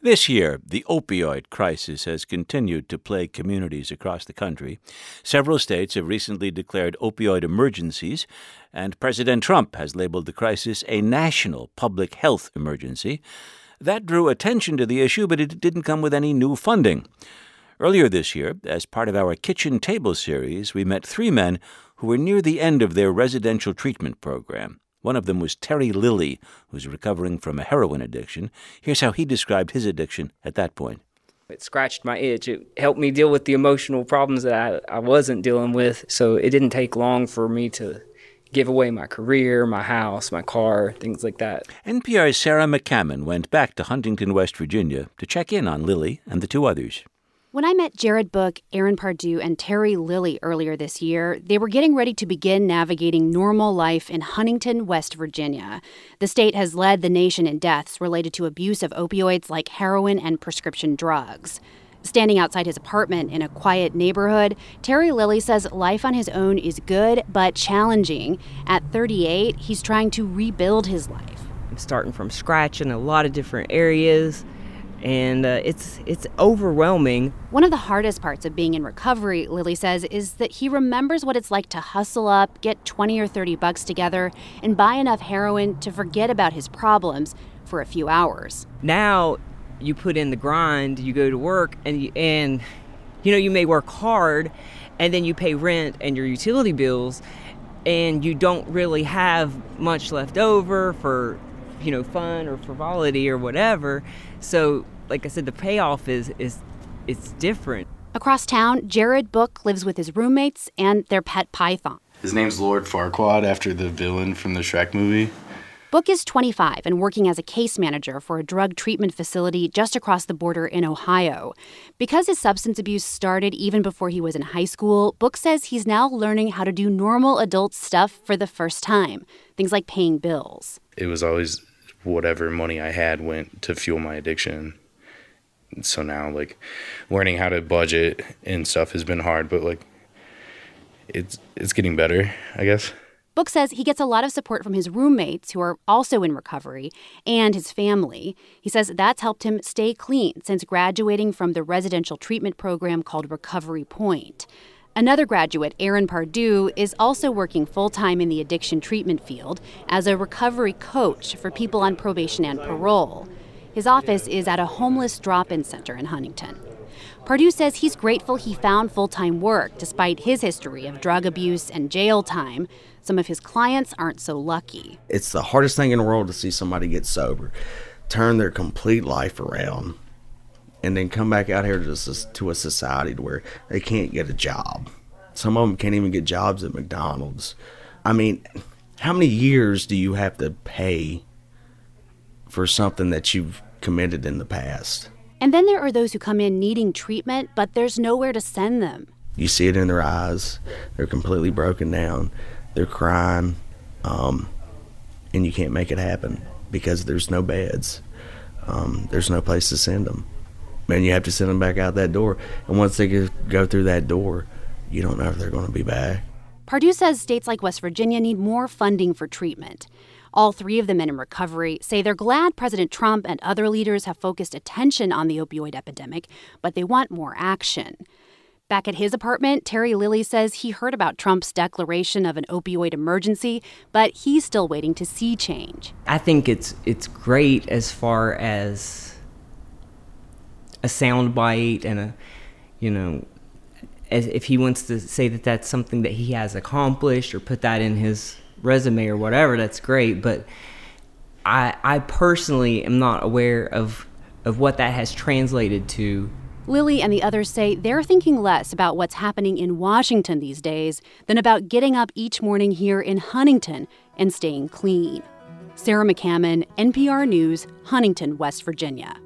This year, the opioid crisis has continued to plague communities across the country. Several states have recently declared opioid emergencies, and President Trump has labeled the crisis a national public health emergency. That drew attention to the issue, but it didn't come with any new funding. Earlier this year, as part of our Kitchen Table series, we met three men who were near the end of their residential treatment program. One of them was Terry Lilly, who's recovering from a heroin addiction. Here's how he described his addiction at that point. It scratched my itch. It helped me deal with the emotional problems that I wasn't dealing with. So it didn't take long for me to give away my career, my house, my car, things like that. NPR's Sarah McCammon went back to Huntington, West Virginia to check in on Lilly and the two others. When I met Jared Book, Aaron Pardue, and Terry Lilly earlier this year, they were getting ready to begin navigating normal life in Huntington, West Virginia. The state has led the nation in deaths related to abuse of opioids like heroin and prescription drugs. Standing outside his apartment in a quiet neighborhood, Terry Lilly says life on his own is good but challenging. At 38, he's trying to rebuild his life. I'm starting from scratch in a lot of different areas. And it's overwhelming. One of the hardest parts of being in recovery, Lilly says, is that he remembers what it's like to hustle up, get 20 or 30 bucks together, and buy enough heroin to forget about his problems for a few hours. Now you put in the grind, you go to work, and you may work hard, and then you pay rent and your utility bills, and you don't really have much left over for fun or frivolity or whatever. So, like I said, the payoff is different. Across town, Jared Book lives with his roommates and their pet python. His name's Lord Farquaad, after the villain from the Shrek movie. Book is 25 and working as a case manager for a drug treatment facility just across the border in Ohio. Because his substance abuse started even before he was in high school, Book says he's now learning how to do normal adult stuff for the first time, things like paying bills. It was always whatever money I had went to fuel my addiction. So now, learning how to budget and stuff has been hard, but, it's getting better, I guess. Book says he gets a lot of support from his roommates, who are also in recovery, and his family. He says that's helped him stay clean since graduating from the residential treatment program called Recovery Point. Another graduate, Aaron Pardue, is also working full-time in the addiction treatment field as a recovery coach for people on probation and parole. His office is at a homeless drop-in center in Huntington. Pardue says he's grateful he found full-time work despite his history of drug abuse and jail time. Some of his clients aren't so lucky. It's the hardest thing in the world to see somebody get sober, turn their complete life around, and then come back out here to a society where they can't get a job. Some of them can't even get jobs at McDonald's. I mean, how many years do you have to pay for something that you've committed in the past? And then there are those who come in needing treatment, but there's nowhere to send them. You see it in their eyes. They're completely broken down. They're crying, and you can't make it happen because there's no beds. There's no place to send them. And you have to send them back out that door. And once they go through that door, you don't know if they're going to be back. Pardue says states like West Virginia need more funding for treatment. All three of the men in recovery say they're glad President Trump and other leaders have focused attention on the opioid epidemic, but they want more action. Back at his apartment, Terry Lilly says he heard about Trump's declaration of an opioid emergency, but he's still waiting to see change. I think it's great as far as a soundbite and as if he wants to say that that's something that he has accomplished or put that in his resume or whatever, that's great. But I personally am not aware of what that has translated to. Lilly and the others say they're thinking less about what's happening in Washington these days than about getting up each morning here in Huntington and staying clean. Sarah McCammon, NPR News, Huntington, West Virginia.